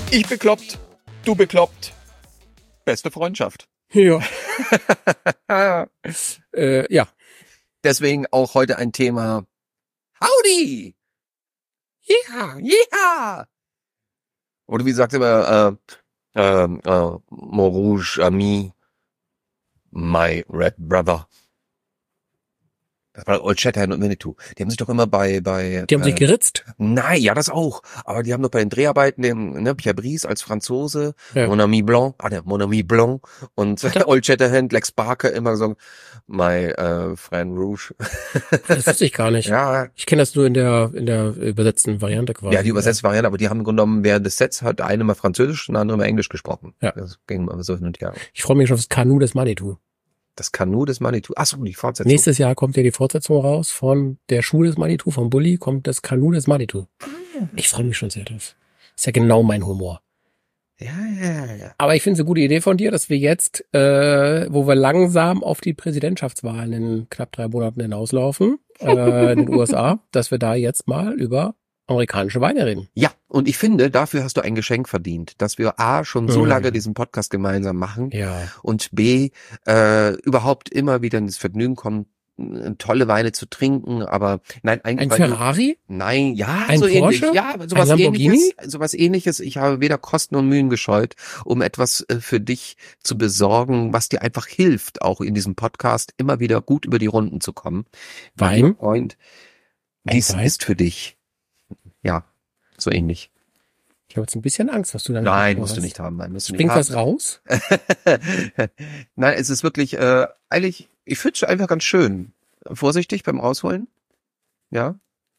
Ich bekloppt, du bekloppt. Beste Freundschaft. Ja. Ja. Deswegen auch heute ein Thema. Howdy! Ja, ja! Oder wie sagt immer, Mon Rouge Ami, my red brother. Das war Old Shatterhand und Winnetou. Die haben sich doch immer bei Die haben sich geritzt. Nein, ja, das auch. Aber die haben doch bei den Dreharbeiten, Pierre Brice als Franzose, Ja. Mon Ami Blanc, Mon Ami Blanc und Old Shatterhand, Lex Barker immer so, my friend Rouge. Das wusste ich gar nicht. Ja. Ich kenne das nur in der übersetzten Variante quasi. Ja, die übersetzte Variante, aber die haben im Grunde genommen, während des Sets hat eine mal Französisch und der andere mal Englisch gesprochen. Ja. Das ging immer so hin und her. Ich freue mich schon auf das Kanu des Manitou. Das Kanu des Manitou. Ach so, die Fortsetzung. Nächstes Jahr kommt ja die Fortsetzung raus von der Schuh des Manitou, vom Bulli kommt das Kanu des Manitou. Ich freue mich schon sehr drauf. Ist ja genau mein Humor. Ja. Aber ich finde es eine gute Idee von dir, dass wir jetzt, wo wir langsam auf die Präsidentschaftswahlen in knapp 3 Monaten hinauslaufen, in den USA, dass wir da jetzt mal über amerikanische Weine reden. Ja, und ich finde, dafür hast du ein Geschenk verdient, dass wir A, schon so lange diesen Podcast gemeinsam machen Ja. und B, überhaupt immer wieder ins Vergnügen kommen, tolle Weine zu trinken, aber nein, eigentlich. Ein Ferrari? Nein, ja, Ein so Porsche? ähnlich. Ja, Ein Lamborghini? Sowas ähnliches. Ich habe weder Kosten und Mühen gescheut, um etwas für dich zu besorgen, was dir einfach hilft, auch in diesem Podcast immer wieder gut über die Runden zu kommen. Wein? Freund, dies ist für dich. Ja, so ähnlich. Ich habe jetzt ein bisschen Angst, was du dann Nein, vorhast. musst du nicht haben. Nein, musst du Springt nicht haben. was raus? Nein, es ist wirklich, eigentlich, ich finde es einfach ganz schön. Vorsichtig beim Rausholen. Ja.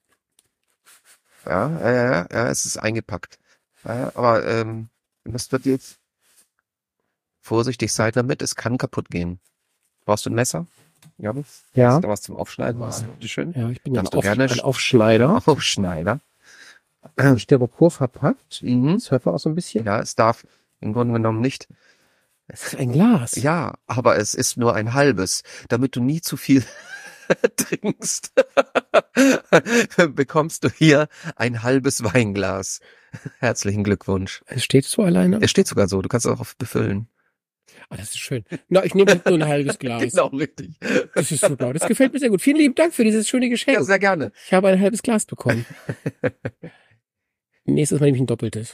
Ja, es ist eingepackt. Ja, aber das wird jetzt vorsichtig sein damit, es kann kaputt gehen. Brauchst du ein Messer? Ja. Ja. Hast du was zum Aufschneiden? Bitte schön. Ja, ich bin ja Kannst du gerne ein Aufschneider. Aufschneider. Styropor verpackt. Mhm. Das hört man auch so ein bisschen. Ja, es darf im Grunde genommen nicht. Ein Glas. Ja, aber es ist nur ein halbes, damit du nie zu viel trinkst. Bekommst du hier ein halbes Weinglas. Herzlichen Glückwunsch. Es steht so alleine. Es steht sogar so, du kannst es auch befüllen. Ah, das ist schön. Na, ich nehme nur ein halbes Glas. Genau, richtig. Das ist super. Das gefällt mir sehr gut. Vielen lieben Dank für dieses schöne Geschenk. Ja, sehr gerne. Ich habe ein halbes Glas bekommen. Nächstes Mal nehme ich ein doppeltes.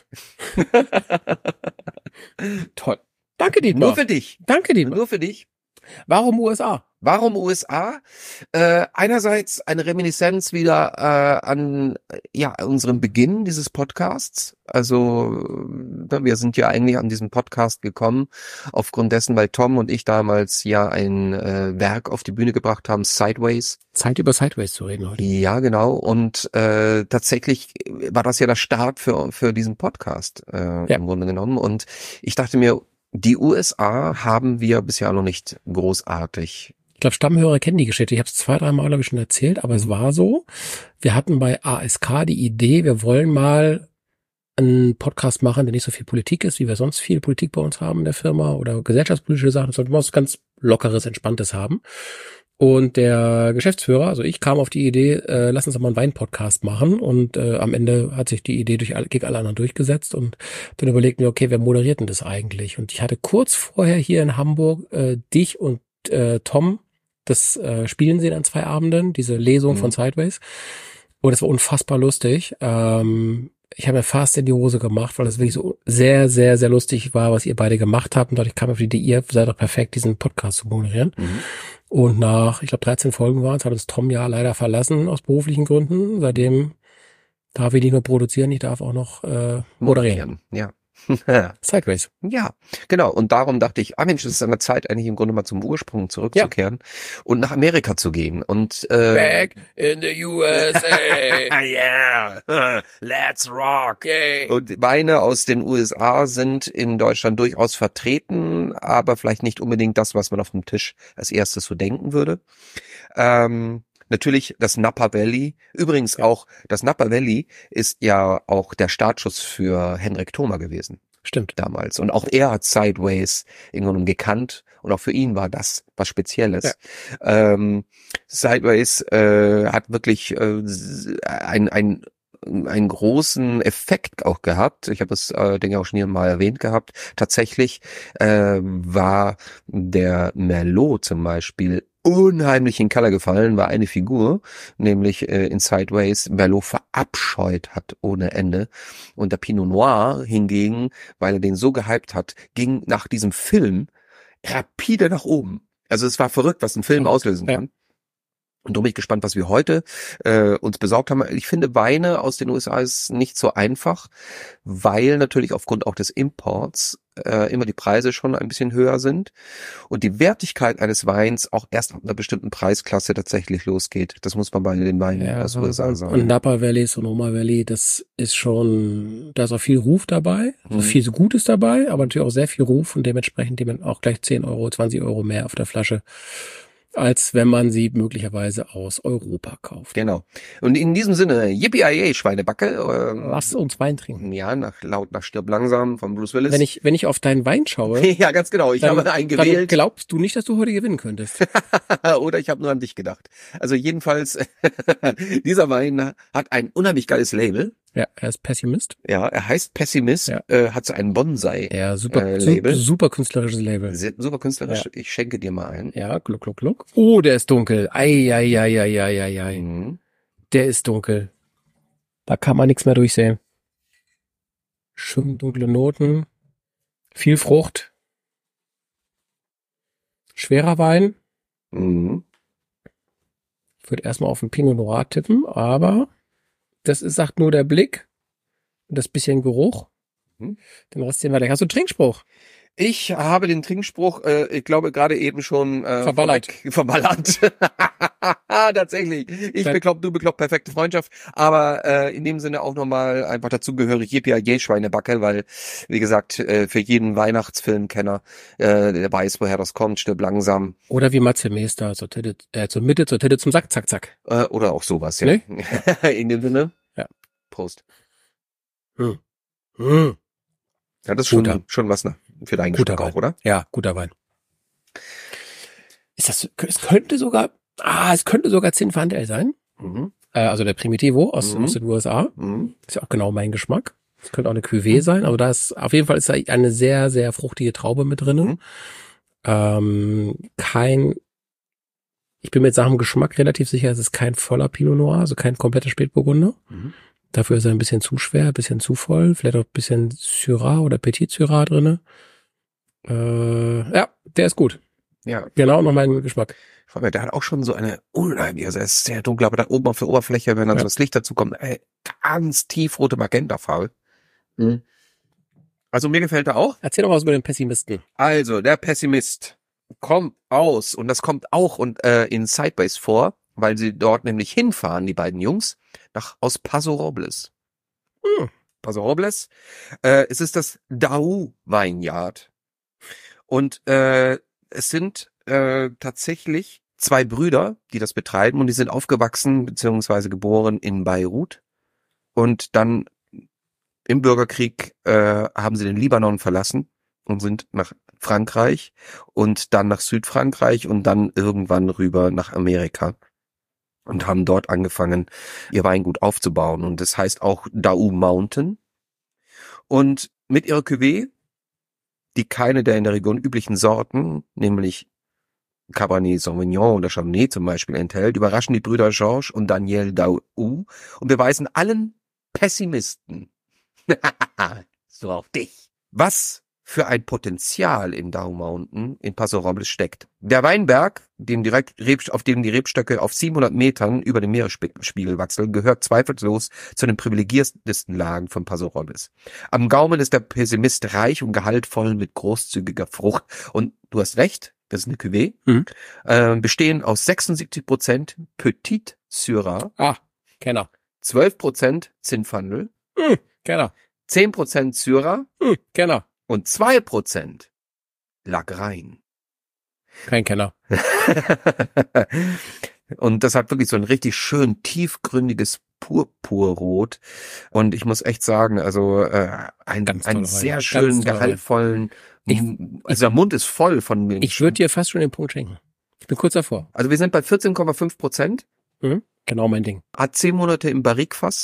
Toll. Danke, Dietmar. Nur für dich. Danke, Dietmar. Nur für dich. Warum USA? Warum USA? Einerseits eine Reminiszenz wieder an unserem Beginn dieses Podcasts. Also wir sind ja eigentlich an diesen Podcast gekommen aufgrund dessen, weil Tom und ich damals ja ein Werk auf die Bühne gebracht haben, Sideways. Zeit über Sideways zu reden heute. Ja, genau. Und tatsächlich war das ja der Start für diesen Podcast im Grunde genommen. Und ich dachte mir, die USA haben wir bisher noch nicht großartig. Ich glaube, Stammhörer kennen die Geschichte. Ich habe es 2-3 Mal, glaube ich, schon erzählt, aber es war so. Wir hatten bei ASK die Idee, wir wollen mal einen Podcast machen, der nicht so viel Politik ist, wie wir sonst viel Politik bei uns haben in der Firma oder gesellschaftspolitische Sachen. Das sollten wir was ganz Lockeres, Entspanntes haben. Und der Geschäftsführer, also ich, kam auf die Idee, lass uns doch mal einen Wein-Podcast machen. Und am Ende hat sich die Idee gegen alle anderen durchgesetzt. Und dann überlegten wir, okay, wer moderiert denn das eigentlich? Und ich hatte kurz vorher hier in Hamburg dich und Tom das spielen sehen an 2 Abenden, diese Lesung von Sideways. Und es war unfassbar lustig. Ich habe mir fast in die Hose gemacht, weil es wirklich so sehr, sehr, sehr lustig war, was ihr beide gemacht habt. Und dadurch kam auf die Idee, ihr seid doch perfekt, diesen Podcast zu moderieren. Und nach, ich glaube, 13 Folgen waren es, hat uns Tom ja leider verlassen aus beruflichen Gründen. Seitdem darf ich nicht nur produzieren, ich darf auch noch moderieren. Ja. Sideways. Ja, genau. Und darum dachte ich, Mensch, es ist an der Zeit, eigentlich im Grunde mal zum Ursprung zurückzukehren und nach Amerika zu gehen. Und Back in the USA. Yeah, let's rock. Okay. Und Weine aus den USA sind in Deutschland durchaus vertreten, aber vielleicht nicht unbedingt das, was man auf dem Tisch als erstes so denken würde. Natürlich das Napa Valley. Übrigens auch, das Napa Valley ist ja auch der Startschuss für Henrik Thoma gewesen. Stimmt. Damals. Und auch er hat Sideways irgendwann gekannt. Und auch für ihn war das was Spezielles. Ja. Sideways hat wirklich ein einen großen Effekt auch gehabt. Ich habe das Ding auch schon hier mal erwähnt gehabt. Tatsächlich war der Merlot zum Beispiel unheimlich in den Keller gefallen, war eine Figur, nämlich in Sideways Merlot verabscheut hat ohne Ende. Und der Pinot Noir hingegen, weil er den so gehypt hat, ging nach diesem Film rapide nach oben. Also es war verrückt, was ein Film auslösen kann. Und darum bin ich gespannt, was wir heute uns besorgt haben. Ich finde, Weine aus den USA ist nicht so einfach, weil natürlich aufgrund auch des Imports immer die Preise schon ein bisschen höher sind und die Wertigkeit eines Weins auch erst ab einer bestimmten Preisklasse tatsächlich losgeht. Das muss man bei den Weinen aus den USA sagen. Und Napa Valley, Sonoma Valley, das ist schon, da ist auch viel Ruf dabei, also viel Gutes dabei, aber natürlich auch sehr viel Ruf und dementsprechend auch gleich 10 Euro, 20 Euro mehr auf der Flasche, als wenn man sie möglicherweise aus Europa kauft. Genau. Und in diesem Sinne, Yippie-Yay, Schweinebacke. Lass uns Wein trinken. Ja, laut nach Stirb langsam von Bruce Willis. Wenn ich auf deinen Wein schaue. Ja, ganz genau. Ich habe einen gewählt. Dann glaubst du nicht, dass du heute gewinnen könntest. Oder ich habe nur an dich gedacht. Also jedenfalls, dieser Wein hat ein unheimlich geiles Label. Ja, er ist Pessimist. Ja, er heißt Pessimist, Ja. Hat so ein Bonsai. Ja, super, Label. super künstlerisches Label. Super künstlerisch. Ja. Ich schenke dir mal einen. Ja, gluck, gluck, gluck. Oh, der ist dunkel. Ei. Mhm. Der ist dunkel. Da kann man nichts mehr durchsehen. Schön dunkle Noten. Viel Frucht. Schwerer Wein. Mhm. Ich würde erstmal auf den Pinot Noir tippen, aber das ist, sagt nur der Blick und das bisschen Geruch. Den Rest sehen wir gleich. Hast du einen Trinkspruch? Ich habe den Trinkspruch, ich glaube, gerade eben schon Verballert. Verballert. Tatsächlich. Du bekloppt perfekte Freundschaft. Aber in dem Sinne auch nochmal einfach dazugehörig Yippie Schweinebacke, weil, wie gesagt, für jeden Weihnachtsfilmkenner, der weiß, woher das kommt, stirb langsam. Oder wie Matze Meester, zur Mitte, zur Titte, zum Sack, zack, zack. Oder auch sowas, ja. Nee? In dem Sinne. Ja. Prost. Hm. Ja, das ist schon was für deinen Guter Geschmack Wein. auch, oder? Ja, guter Wein. Es könnte sogar Zinfandel sein. Mhm. Also der Primitivo aus den USA. Mhm. Ist ja auch genau mein Geschmack. Das könnte auch eine Cuvée sein. Also da ist, auf jeden Fall ist da eine sehr, sehr fruchtige Traube mit drin. Ich bin mir jetzt nach dem Geschmack relativ sicher, es ist kein voller Pinot Noir, also kein kompletter Spätburgunder. Dafür ist er ein bisschen zu schwer, ein bisschen zu voll, vielleicht auch ein bisschen Syrah oder Petit Syrah drinne. Ja, der ist gut. Ja. Genau noch mein Geschmack. Der hat auch schon so eine unheimliche, also er ist sehr dunkel, aber da oben auf der Oberfläche, wenn dann so das Licht dazu kommt, ganz tiefrote Magentafarbe. Also mir gefällt er auch. Erzähl doch mal was über den Pessimisten. Also, der Pessimist kommt aus, und das kommt auch in Sideways vor, weil sie dort nämlich hinfahren, die beiden Jungs, aus Paso Robles. Paso Robles. Es ist das Daou Vineyard. Und es sind tatsächlich 2 Brüder, die das betreiben, und die sind aufgewachsen bzw. geboren in Beirut. Und dann im Bürgerkrieg haben sie den Libanon verlassen und sind nach Frankreich und dann nach Südfrankreich und dann irgendwann rüber nach Amerika und haben dort angefangen, ihr Weingut aufzubauen. Und das heißt auch Daou Mountain. Und mit ihrer Cuvée, die keine der in der Region üblichen Sorten, nämlich Cabernet Sauvignon oder Chardonnay zum Beispiel enthält, überraschen die Brüder Georges und Daniel Daou und beweisen allen Pessimisten, so auf dich, was für ein Potenzial in Daou Mountain in Paso Robles steckt. Der Weinberg, auf dem die Rebstöcke auf 700 Metern über dem Meeresspiegel wachsen, gehört zweifellos zu den privilegiertesten Lagen von Paso Robles. Am Gaumen ist der Pessimist reich und gehaltvoll mit großzügiger Frucht. Und du hast recht, das ist eine Cuvée, bestehen aus 76% Petit Syrah, Kenner. 12% Zinfandel, Kenner. 10% Syrah Kenner. und 2% Lagrein. Kein Kenner. Und das hat wirklich so ein richtig schön tiefgründiges Purpurrot. Und ich muss echt sagen, also einen sehr schönen, gehaltvollen, also der Mund ist voll von mir. Ich würde dir fast schon den Punkt schenken. Ich bin kurz davor. Also wir sind bei 14,5%. Genau mein Ding. Hat 10 Monate im Barrikfass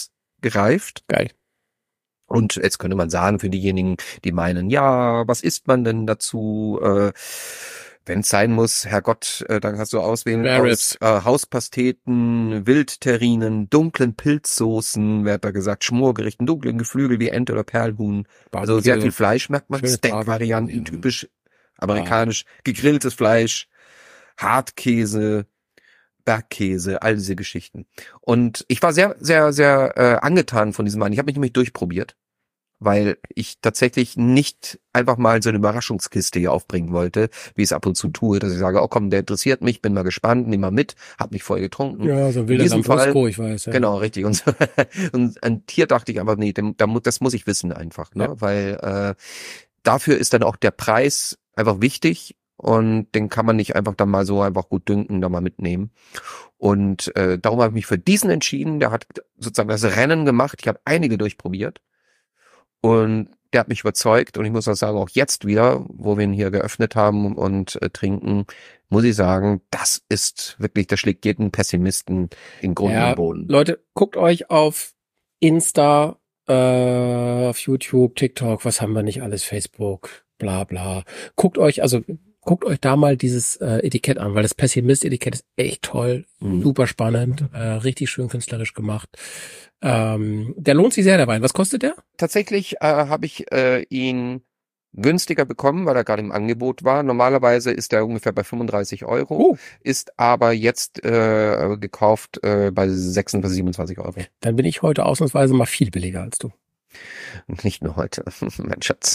gereift. Geil. Und jetzt könnte man sagen, für diejenigen, die meinen, ja, was isst man denn dazu? Wenn es sein muss, Herrgott, dann kannst du auswählen aus Hauspasteten, Wildterrinen, dunklen Pilzsoßen, wer hat da gesagt, Schmorgerichten, dunklen Geflügel wie Ente oder Perlhuhn. Also sehr viel Fleisch merkt man, Steak-Varianten, typisch amerikanisch, gegrilltes Fleisch, Hartkäse, Bergkäse, all diese Geschichten. Und ich war sehr, sehr, sehr angetan von diesem Wein. Ich habe mich nämlich durchprobiert, weil ich tatsächlich nicht einfach mal so eine Überraschungskiste hier aufbringen wollte, wie ich es ab und zu tue, dass ich sage, oh komm, der interessiert mich, bin mal gespannt, nimm mal mit, hab mich voll getrunken. Ja, so ein wilder Lambrusco, ich weiß. Ja. Genau, richtig. Und hier dachte ich aber, nee, das muss ich wissen einfach, ne? Ja. Weil dafür ist dann auch der Preis einfach wichtig und den kann man nicht einfach dann mal so einfach gut dünken, da mal mitnehmen. Und darum habe ich mich für diesen entschieden. Der hat sozusagen das Rennen gemacht. Ich habe einige durchprobiert. Und der hat mich überzeugt und ich muss auch sagen, auch jetzt wieder, wo wir ihn hier geöffnet haben und trinken, muss ich sagen, das schlägt jeden Pessimisten in Grund und Boden. Leute, guckt euch auf Insta, auf YouTube, TikTok, was haben wir nicht alles, Facebook, bla bla. Guckt euch da mal dieses Etikett an, weil das Pessimist-Etikett ist echt toll, super spannend, richtig schön künstlerisch gemacht. Der lohnt sich sehr, der Wein. Was kostet der? Tatsächlich habe ich ihn günstiger bekommen, weil er gerade im Angebot war. Normalerweise ist er ungefähr bei 35 €, ist aber jetzt gekauft bei 26, 27 €. Dann bin ich heute ausnahmsweise mal viel billiger als du. Nicht nur heute, mein Schatz.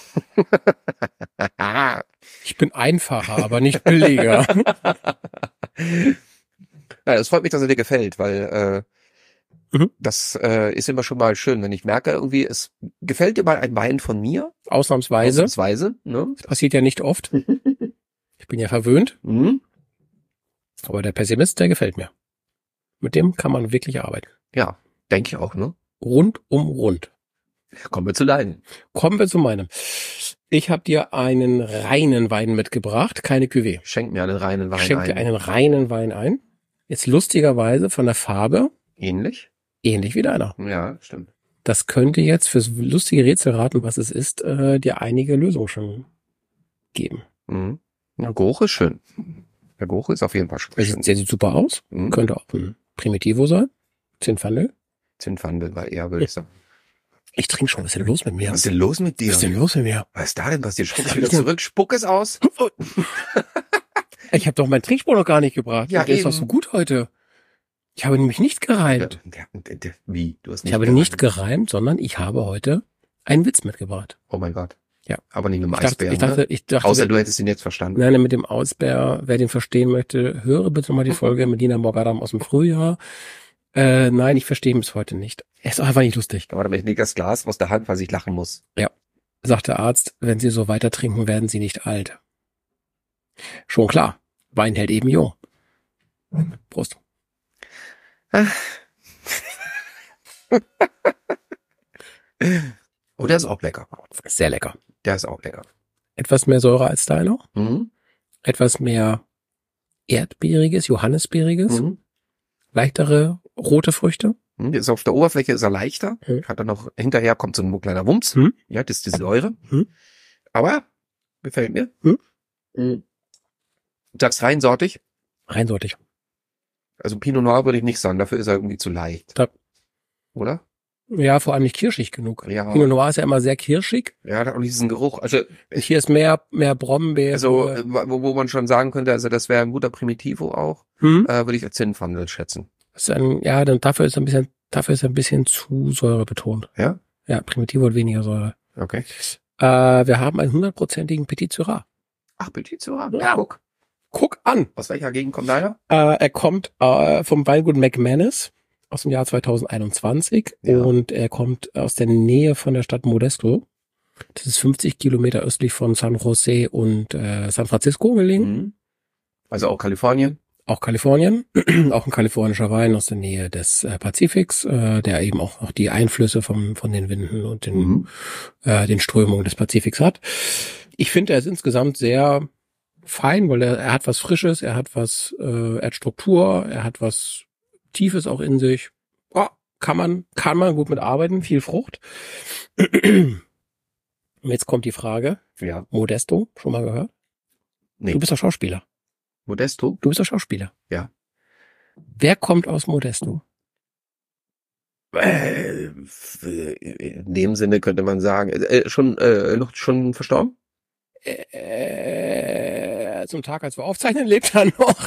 Ich bin einfacher, aber nicht billiger. Ja, es freut mich, dass er dir gefällt, weil das ist immer schon mal schön, wenn ich merke irgendwie, es gefällt dir mal ein Wein von mir. Ausnahmsweise. Ne? Das passiert ja nicht oft. Ich bin ja verwöhnt. Aber der Pessimist, der gefällt mir. Mit dem kann man wirklich arbeiten. Ja, denke ich auch, ne? Rund. Kommen wir zu deinem. Kommen wir zu meinem. Ich habe dir einen reinen Wein mitgebracht, keine Cuvée. Schenk mir einen reinen Wein ein. Schenk dir einen reinen Wein ein. Jetzt lustigerweise von der Farbe. Ähnlich wie deiner. Ja, stimmt. Das könnte jetzt fürs lustige Rätselraten, was es ist, dir einige Lösungen schon geben. Ja, Geruch ist schön. Der Geruch ist auf jeden Fall schön. Der sieht super aus. Könnte auch ein Primitivo sein. Zinfandel, war eher, würde ich sagen. Ich trinke schon. Was ist denn los mit mir? Was ist denn los mit dir? Was ist denn los mit mir? Was ist da denn passiert? Spuck es wieder zurück. Spuck es aus. Ich habe doch meinen Trinkspruch noch gar nicht gebracht. Ja, der ist doch so gut heute. Ich habe nämlich nicht gereimt. Wie? Du hast nicht ich habe nicht gereimt, sondern ich habe heute einen Witz mitgebracht. Oh mein Gott. Ja. Aber nicht mit dem Eisbär. Ich dachte, außer du hättest ihn jetzt verstanden. Nein, mit dem Eisbär, wer den verstehen möchte, höre bitte mal die Folge mit Nina Morgadam aus dem Frühjahr. Nein, ich verstehe ihn bis heute nicht. Er ist auch einfach nicht lustig. Aber damit legt das Glas aus der Hand, weil ich lachen muss. Ja. Sagt der Arzt, wenn Sie so weiter trinken, werden Sie nicht alt. Schon klar. Wein hält eben jung. Prost. Oh, der ist auch lecker. Sehr lecker. Der ist auch lecker. Etwas mehr Säure als deiner. Etwas mehr Erdbeeriges, Johannisbeeriges. Leichtere rote Früchte. Ist auf der Oberfläche ist er leichter. Hat dann noch hinterher kommt so ein kleiner Wumms. Ja, das ist die Säure. Aber gefällt mir. Du sagst reinsortig. Reinsortig. Also Pinot Noir würde ich nicht sagen, dafür ist er irgendwie zu leicht. Ja. Oder? Ja, vor allem nicht kirschig genug. Ja. Pinot Noir ist ja immer sehr kirschig. Ja, hat auch nicht diesen Geruch. Also hier ist mehr Brombeere. Also wo man schon sagen könnte, also das wäre ein guter Primitivo auch, würde ich als Zinfandel schätzen. Das ist dann dafür ist ein bisschen zu Säure betont. Ja? Ja, Primitivo hat weniger Säure. Okay. Wir haben einen 100%igen Petit Syrah. Ach, Petit Syrah. Ja. Guck an. Aus welcher Gegend kommt deiner? Er kommt vom Weingut McManus aus dem Jahr 2021 und er kommt aus der Nähe von der Stadt Modesto. Das ist 50 Kilometer östlich von San Jose und San Francisco gelegen. Also auch Kalifornien? Auch Kalifornien, auch ein kalifornischer Wein aus der Nähe des Pazifiks, der eben auch noch die Einflüsse von den Winden und den Strömungen des Pazifiks hat. Ich finde, er ist insgesamt sehr fein, weil er hat was Frisches, er hat Struktur, er hat was Tiefes auch in sich. kann man gut mitarbeiten, viel Frucht. Und jetzt kommt die Frage, Ja. Modesto, schon mal gehört? Nee. Du bist doch Schauspieler. Modesto? Du bist doch Schauspieler. Ja. Wer kommt aus Modesto? In dem Sinne könnte man sagen, schon verstorben? Zum Tag, als wir aufzeichnen, lebt er noch.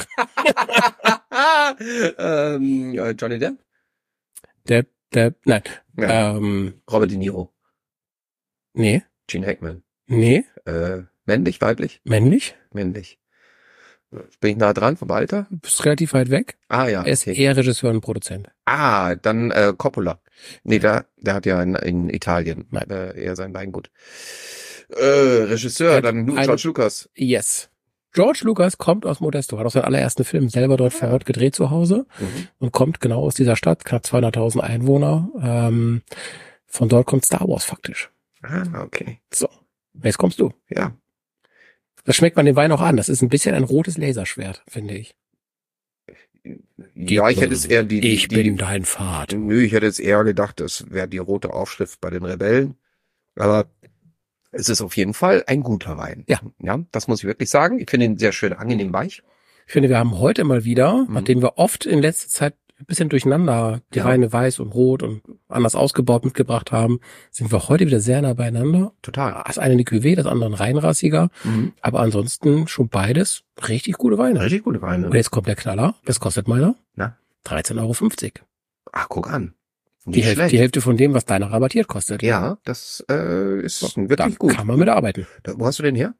Johnny Depp? Nein. Ja. Robert De Niro? Nee. Gene Hackman? Nee. Männlich, weiblich? Männlich? Männlich. Bin ich nah dran vom Alter? Du bist relativ weit weg. Ah ja. Er ist eher Regisseur und Produzent. Dann Coppola. Nee, der hat ja in Italien eher sein Weingut. Regisseur, dann George Lucas. Yes. George Lucas kommt aus Modesto, hat auch seinen allerersten Film selber dort vor Ort gedreht zu Hause und kommt genau aus dieser Stadt, knapp 200.000 Einwohner. Von dort kommt Star Wars faktisch. Ah, okay. So, jetzt kommst du. Ja. Das schmeckt man den Wein auch an. Das ist ein bisschen ein rotes Laserschwert, finde ich. Ja, ich hätte es eher Ich bin dein Vater. Nö, ich hätte es eher gedacht, das wäre die rote Aufschrift bei den Rebellen. Aber es ist auf jeden Fall ein guter Wein. Ja. Ja, das muss ich wirklich sagen. Ich finde ihn sehr schön angenehm weich. Ich finde, wir haben heute mal wieder, nachdem wir oft in letzter Zeit ein bisschen durcheinander die Weine weiß und rot und anders ausgebaut mitgebracht haben, sind wir heute wieder sehr nah beieinander. Total. Das eine eine Cuvée, das andere ein reinrassiger. Aber ansonsten schon beides richtig gute Weine. Richtig gute Weine. Und jetzt kommt der Knaller. Was kostet meiner? Na? 13,50 €. Ach, guck an. Die Hälfte von dem, was deiner rabattiert kostet. Ja, das ist wirklich gut. Kann man mitarbeiten. Wo hast du den her?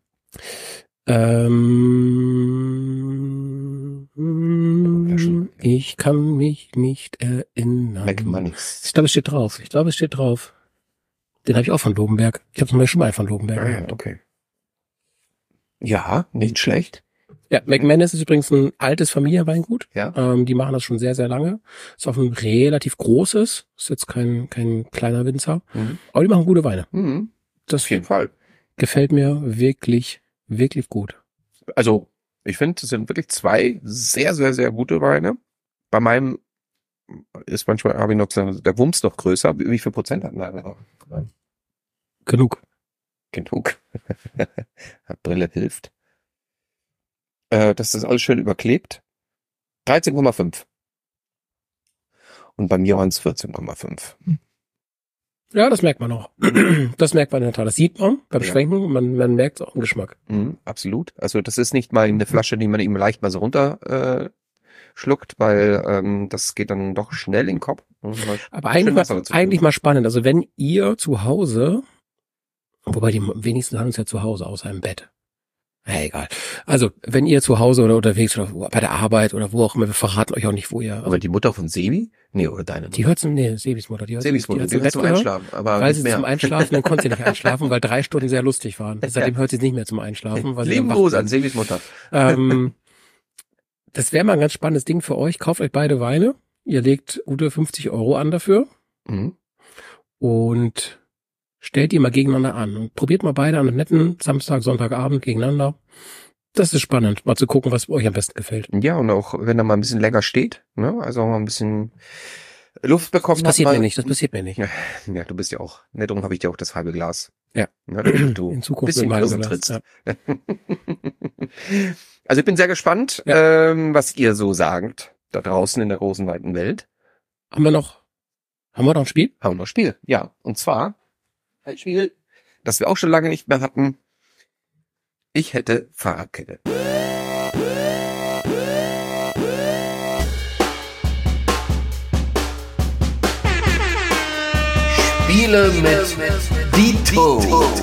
Ich kann mich nicht erinnern. McManus. Ich glaube, es steht drauf. Den habe ich auch von Lobenberg. Ich habe zum Beispiel schon mal von Lobenberg. Ah, ja, okay. Ja, nicht schlecht. Ja, McManus ist übrigens ein altes Familienweingut. Ja. Die machen das schon sehr, sehr lange. Ist auch ein relativ großes. Ist jetzt kein kleiner Winzer. Aber die machen gute Weine. Das auf jeden Fall. Gefällt mir wirklich, wirklich gut. Also, ich finde, es sind wirklich zwei sehr, sehr, sehr gute Weine. Bei meinem ist manchmal, habe ich noch gesagt, der Wumms noch größer. Wie viel Prozent hat der? Genug. Brille hilft. Das ist alles schön überklebt. 13,5. Und bei mir waren es 14,5. Ja, das merkt man auch. Das merkt man in der Tat. Das sieht man beim Schwenken. Man merkt es auch im Geschmack. Absolut. Also das ist nicht mal eine Flasche, die man eben leicht mal so runter schluckt, weil das geht dann doch schnell in den Kopf. Aber eigentlich mal spannend. Also wenn ihr zu Hause, wobei die wenigsten haben uns ja zu Hause außer im Bett. Ja, egal. Also, wenn ihr zu Hause oder unterwegs oder bei der Arbeit oder wo auch immer, wir verraten euch auch nicht, wo ihr. Aber die Mutter von Sebi? Nee, oder deine Mutter? Die hört Sebis Mutter. Sebis Mutter, die hört zum Einschlafen. Aber weil sie zum Einschlafen, dann konnte sie nicht einschlafen, weil 3 Stunden sehr lustig waren. Seitdem hört sie es nicht mehr zum Einschlafen. Leben Gruß an Sebis Mutter. Das wäre mal ein ganz spannendes Ding für euch. Kauft euch beide Weine. Ihr legt gute 50 € an dafür. Und stellt die mal gegeneinander an und probiert mal beide an einem netten Samstag, Sonntagabend gegeneinander. Das ist spannend, mal zu gucken, was euch am besten gefällt. Ja, und auch wenn er mal ein bisschen länger steht, ne, also auch mal ein bisschen Luft bekommen. Das passiert mir nicht. Ja, du bist ja auch, ne, darum habe ich dir auch das halbe Glas. Ja. Du in Zukunft bisschen Glas trittst. Ja. Also ich bin sehr gespannt, was ihr so sagt, da draußen in der großen, weiten Welt. Haben wir noch ein Spiel? Haben wir noch Spiel, ja. Und zwar ein Spiel, das wir auch schon lange nicht mehr hatten. Ich hätte Fahrradkette. Spiele mit Dito.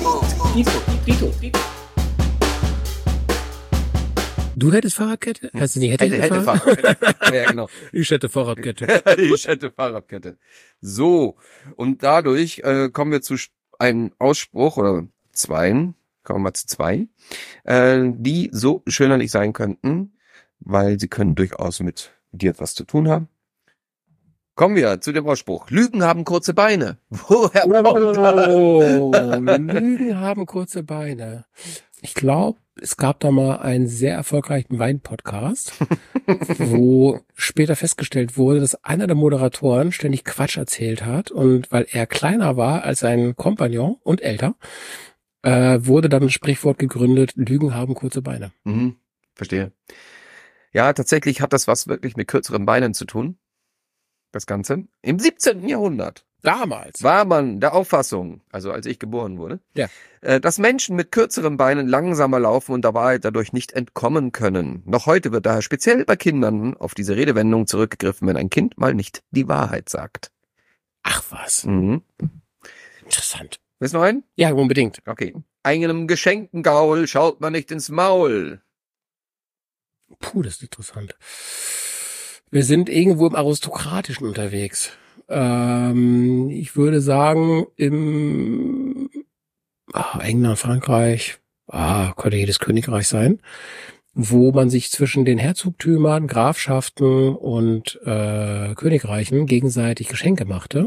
Du hättest Fahrradkette? Heißt du nicht hätte Fahrradkette. Ja, genau. Ich hätte Fahrradkette. Ich hätte Fahrradkette. So, und dadurch kommen wir zu einem Ausspruch oder kommen wir mal zu zwei, die so schönerlich sein könnten, weil sie können durchaus mit dir etwas zu tun haben. Kommen wir zu dem Ausspruch. Lügen haben kurze Beine. Woher kommt das? Lügen haben kurze Beine. Ich glaube, es gab da mal einen sehr erfolgreichen Wein-Podcast, wo später festgestellt wurde, dass einer der Moderatoren ständig Quatsch erzählt hat und weil er kleiner war als sein Kompagnon und älter, wurde dann ein Sprichwort gegründet, Lügen haben kurze Beine. Mhm, verstehe. Ja, tatsächlich hat das was wirklich mit kürzeren Beinen zu tun. Das Ganze. Im 17. Jahrhundert Damals war man der Auffassung, also als ich geboren wurde, Ja. Dass Menschen mit kürzeren Beinen langsamer laufen und der Wahrheit dadurch nicht entkommen können. Noch heute wird daher speziell bei Kindern auf diese Redewendung zurückgegriffen, wenn ein Kind mal nicht die Wahrheit sagt. Ach was, Mhm. interessant. Willst du noch einen? Ja, unbedingt. Okay. Einem geschenkten Gaul schaut man nicht ins Maul. Puh, das ist interessant. Wir sind irgendwo im Aristokratischen unterwegs. Ich würde sagen, im England, Frankreich, könnte jedes Königreich sein, wo man sich zwischen den Herzogtümern, Grafschaften und Königreichen gegenseitig Geschenke machte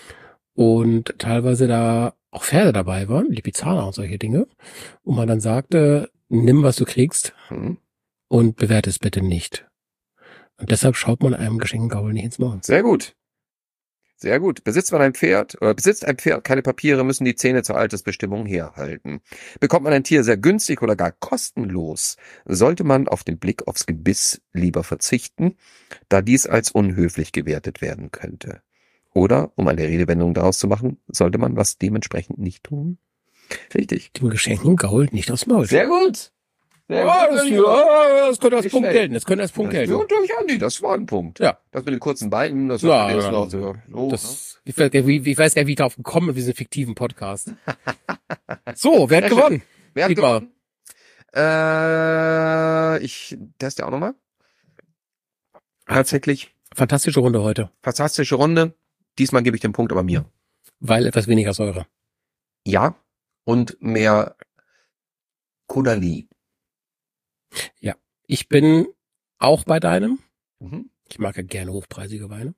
und teilweise da auch Pferde dabei waren, Lipizzaner und solche Dinge, und man dann sagte, nimm, was du kriegst Mhm. und bewerte es bitte nicht. Und deshalb schaut man einem geschenkten Gaul nicht ins Maul. Sehr gut. Sehr gut. Besitzt ein Pferd keine Papiere, müssen die Zähne zur Altersbestimmung herhalten. Bekommt man ein Tier sehr günstig oder gar kostenlos, sollte man auf den Blick aufs Gebiss lieber verzichten, da dies als unhöflich gewertet werden könnte. Oder, um eine Redewendung daraus zu machen, sollte man was dementsprechend nicht tun. Richtig. Dem geschenkten Gaul nicht aufs Maul. Sehr gut. Sehr Das könnte als Nicht Punkt schlecht. gelten. Das könnte als Punkt gelten. Ja, Andi, das war ein Punkt. Ja. Das mit den kurzen Beinen, das Ja, war jetzt ja. noch so. Ich weiß gar nicht, wie ich darauf gekommen bin, wir sind fiktiven Podcast. So, wer hat gewonnen? Wer hat Dietmar. gewonnen? Ich teste auch nochmal. Tatsächlich, Fantastische Runde heute, fantastische Runde. Diesmal gebe ich den Punkt aber mir. weil etwas weniger Säure. Ja. Und mehr Kodali. Ich bin auch bei deinem. Mhm. Ich mag ja gerne hochpreisige Weine.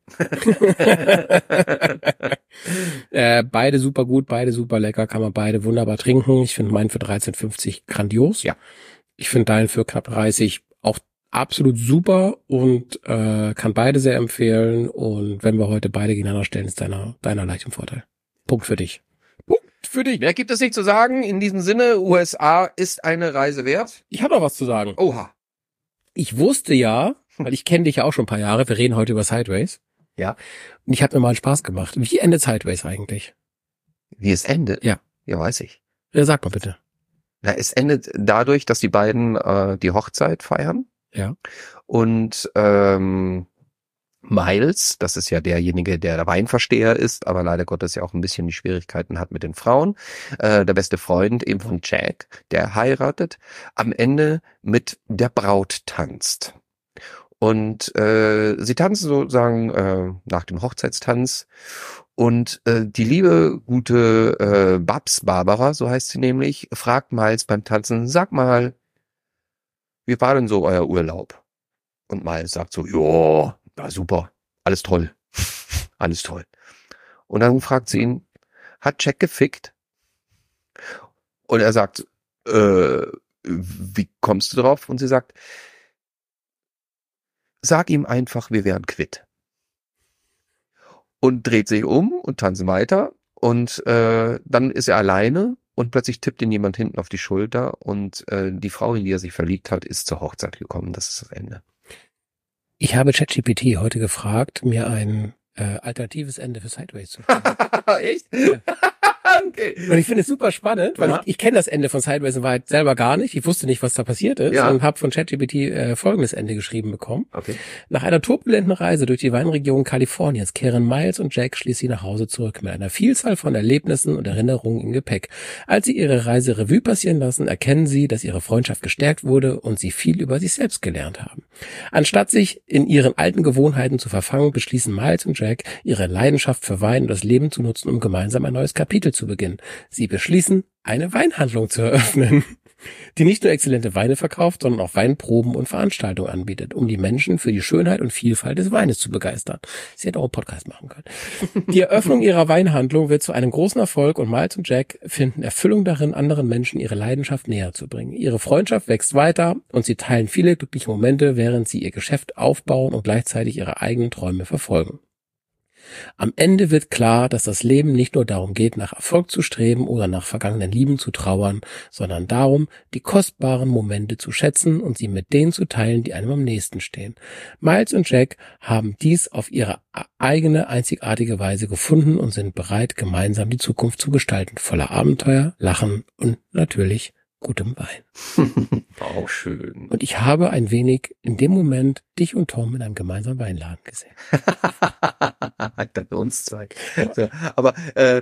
Beide super gut, beide super lecker, kann man beide wunderbar trinken. Ich finde meinen für 13,50 grandios. Ja. Ich finde deinen für knapp 30 auch absolut super und kann beide sehr empfehlen. Und wenn wir heute beide gegeneinander stellen, ist deiner leicht im Vorteil. Punkt für dich. Punkt für dich. Mehr gibt es nicht zu sagen. In diesem Sinne, USA ist eine Reise wert. Ich habe noch was zu sagen. Oha. Ich wusste ja, weil ich kenne dich ja auch schon ein paar Jahre, wir reden heute über Sideways. Ja. Und ich habe mir mal einen Spaß gemacht. Wie endet Sideways eigentlich? Wie es endet? Ja. Ja, weiß ich. Ja, sag mal bitte. Na, es endet dadurch, dass die beiden die Hochzeit feiern. Ja. Und Miles, das ist ja derjenige, der Weinversteher ist, aber leider Gottes ja auch ein bisschen die Schwierigkeiten hat mit den Frauen. Der beste Freund eben von Jack, der heiratet, am Ende mit der Braut tanzt. Und sie tanzen sozusagen nach dem Hochzeitstanz. Und die liebe, gute Babs, Barbara, so heißt sie nämlich, fragt Miles beim Tanzen, sag mal, wie war denn so euer Urlaub? Und Miles sagt so, ja, super, alles toll, alles toll. Und dann fragt sie ihn, hat Jack gefickt? Und er sagt, wie kommst du drauf? Und sie sagt, sag ihm einfach, wir wären quitt. Und dreht sich um und tanzen weiter. Und dann ist er alleine und plötzlich tippt ihn jemand hinten auf die Schulter und die Frau, in die er sich verliebt hat, ist zur Hochzeit gekommen. Das ist das Ende. Ich habe ChatGPT heute gefragt, mir ein alternatives Ende für Sideways zu finden. Echt? Ja. Okay. Und ich finde es super spannend, weil Ja. ich kenne das Ende von Sideways in Wahrheit selber gar nicht. Ich wusste nicht, was da passiert ist Ja. und habe von ChatGPT folgendes Ende geschrieben bekommen. Okay. Nach einer turbulenten Reise durch die Weinregion Kaliforniens kehren Miles und Jack schließlich nach Hause zurück mit einer Vielzahl von Erlebnissen und Erinnerungen im Gepäck. Als sie ihre Reise Revue passieren lassen, erkennen sie, dass ihre Freundschaft gestärkt wurde und sie viel über sich selbst gelernt haben. Anstatt sich in ihren alten Gewohnheiten zu verfangen, beschließen Miles und Jack, ihre Leidenschaft für Wein und das Leben zu nutzen, um gemeinsam ein neues Kapitel zu beginnen. Sie beschließen, eine Weinhandlung zu eröffnen. die nicht nur exzellente Weine verkauft, sondern auch Weinproben und Veranstaltungen anbietet, um die Menschen für die Schönheit und Vielfalt des Weines zu begeistern. Sie hätte auch einen Podcast machen können. Die Eröffnung ihrer Weinhandlung wird zu einem großen Erfolg und Miles und Jack finden Erfüllung darin, anderen Menschen ihre Leidenschaft näher zu bringen. Ihre Freundschaft wächst weiter und sie teilen viele glückliche Momente, während sie ihr Geschäft aufbauen und gleichzeitig ihre eigenen Träume verfolgen. Am Ende wird klar, dass das Leben nicht nur darum geht, nach Erfolg zu streben oder nach vergangenen Lieben zu trauern, sondern darum, die kostbaren Momente zu schätzen und sie mit denen zu teilen, die einem am nächsten stehen. Miles und Jack haben dies auf ihre eigene, einzigartige Weise gefunden und sind bereit, gemeinsam die Zukunft zu gestalten, voller Abenteuer, Lachen und natürlich gutem Wein. Auch schön. Und ich habe ein wenig in dem Moment dich und Tom in einem gemeinsamen Weinladen gesehen. Dann uns zwei. So, aber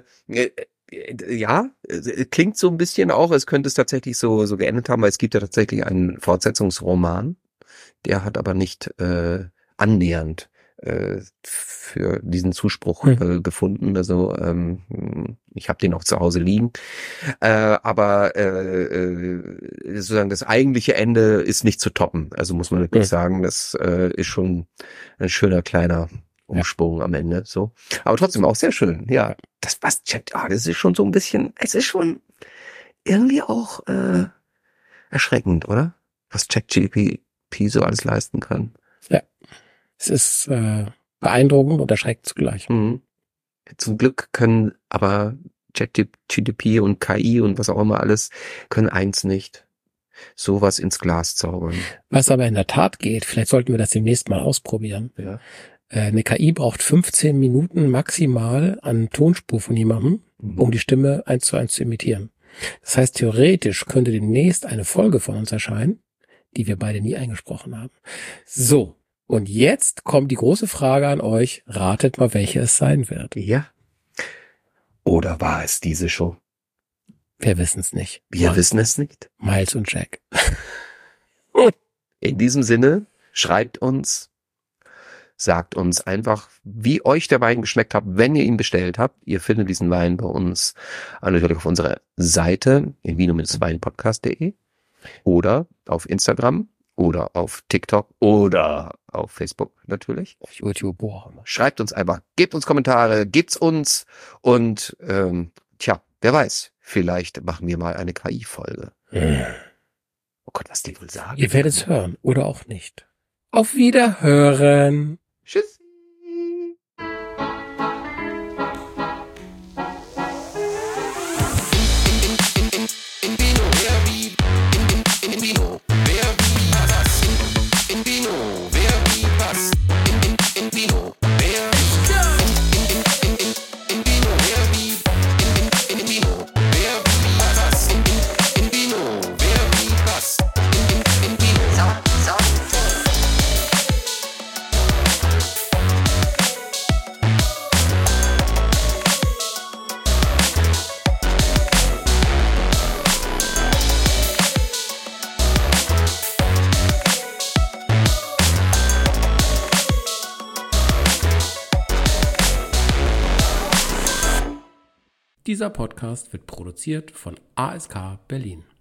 ja, klingt so ein bisschen auch, es könnte es tatsächlich so geendet haben, weil es gibt ja tatsächlich einen Fortsetzungsroman, der hat aber nicht annähernd für diesen Zuspruch gefunden. Also ich habe den auch zu Hause liegen. Aber sozusagen das eigentliche Ende ist nicht zu toppen. Also muss man wirklich sagen, das ist schon ein schöner kleiner Umsprung am Ende. So, aber trotzdem auch sehr schön. Ja, das das ist schon so ein bisschen. Es ist schon irgendwie auch erschreckend, oder? Was ChatGPT so alles leisten kann. Ja. Es ist beeindruckend und erschreckend zugleich. Mhm. Zum Glück können aber ChatGPT und KI und was auch immer alles, können eins nicht. Sowas ins Glas zaubern. Was aber in der Tat geht, vielleicht sollten wir das demnächst mal ausprobieren. Ja. Eine KI braucht 15 Minuten maximal an Tonspur von jemandem, um die Stimme 1:1 zu imitieren. Das heißt, theoretisch könnte demnächst eine Folge von uns erscheinen, die wir beide nie eingesprochen haben. So. Und jetzt kommt die große Frage an euch. Ratet mal, welche es sein wird. Ja. Oder war es diese Show? Wir wissen es nicht. Wir wissen es nicht. Miles und Jack. In diesem Sinne, schreibt uns, sagt uns einfach, wie euch der Wein geschmeckt hat, wenn ihr ihn bestellt habt. Ihr findet diesen Wein bei uns natürlich auf unserer Seite in vino-weinpodcast.de oder auf Instagram. Oder auf TikTok oder auf Facebook natürlich. Auf YouTube, boah. Schreibt uns einfach, gebt uns Kommentare, gebt's uns und wer weiß, vielleicht machen wir mal eine KI-Folge. Oh Gott, was die wohl sagen. Ihr werdet es hören oder auch nicht. Auf Wiederhören. Tschüss. Dieser Podcast wird produziert von ASK Berlin.